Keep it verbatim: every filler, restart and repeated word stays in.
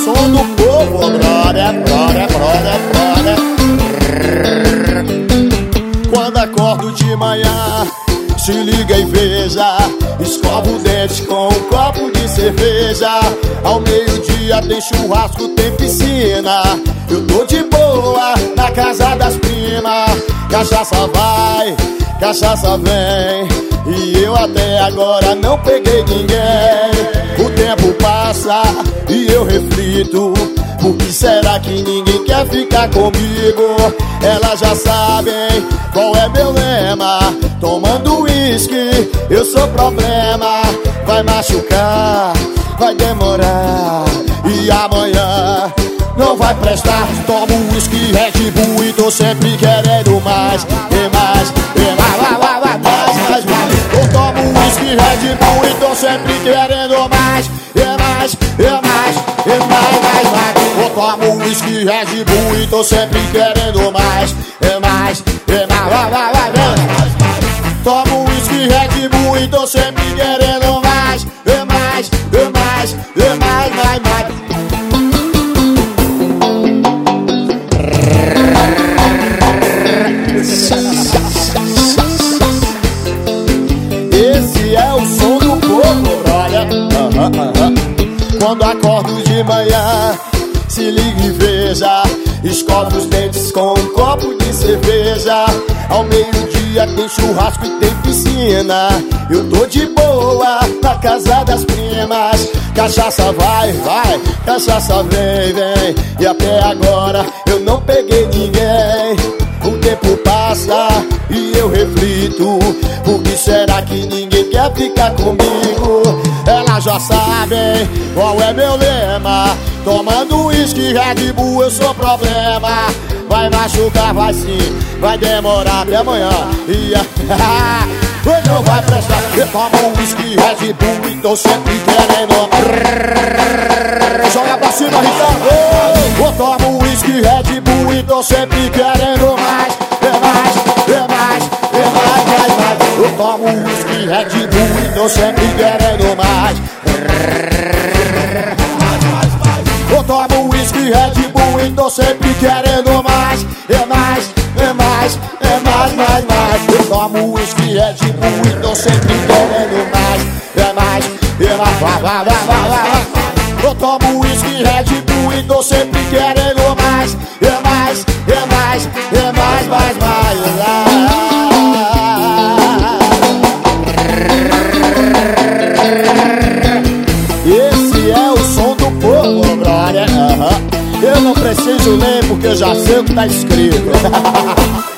som do povo, brother, brother, brother, brother. Quando acordo de manhã, se liga e veja, escova o dente com um copo de cerveja. Ao meio-dia tem churrasco, tem piscina. Eu tô de boa na casa das primas. Cachaça vai, cachaça vem, e eu até agora não peguei ninguém. O tempo passa e eu reflito, por que será que ninguém quer ficar comigo? Elas já sabem qual é meu lema: tomando uísque, eu sou problema. Vai machucar, vai demorar, e amanhã não vai prestar. Tomo uísque, Red Bull e tô sempre querendo mais, e mais, e mais, vai, vai, vai, mais, mais, mais. Eu tomo uísque, Red Bull e tô sempre querendo mais, e mais, e mais, e mais, mais, mais. Eu tomo uísque, Red Bull e tô sempre querendo mais, e mais, e mais, vai, vai, vai, vai. Tomo uísque, Red Bull e tô sempre querendo mais, e mais, e mais, e mais, mais, mais. Esse é o som do povo, olha. Uhum, uhum. Quando acordo de manhã, se liga e veja, escova os dentes com um copo de cerveja. Ao meio-dia tem churrasco e tem piscina. Eu tô de boa na casa das primas. Cachaça vai, vai, cachaça vem, vem, e até agora eu não peguei ninguém. O tempo passa e eu reflito, por que será que ninguém quer ficar comigo? Elas já sabem qual é meu lema: tomando uísque, Red Bull, eu sou problema. Vai machucar, vai sim, vai demorar até amanhã, e hoje não vai prestar. Eu tomo uísque, Red Bull e tô sempre querendo. Joga pra cima, Ricardo. Eu tomo uísque, Red Bull e tô sempre querendo mais, é mais, é mais, é mais, mais, mais. Eu tomo uísque, Red Bull e tô sempre querendo mais. Eu tomo uísque, Red Bull e tô sempre querendo mais, é mais, é mais, é mais, mais, mais. Eu tomo uísque, Red Bull e tô sempre querendo mais, é mais, é mais, vai, vai, vai, vai, vai. Eu tomo uísque, Red Bull e tô sempre querendo mais, é mais, é mais, é mais, mais, mais. Esse é o som do povo, brother. Uhum. Eu não preciso ler porque eu já sei o que tá escrito.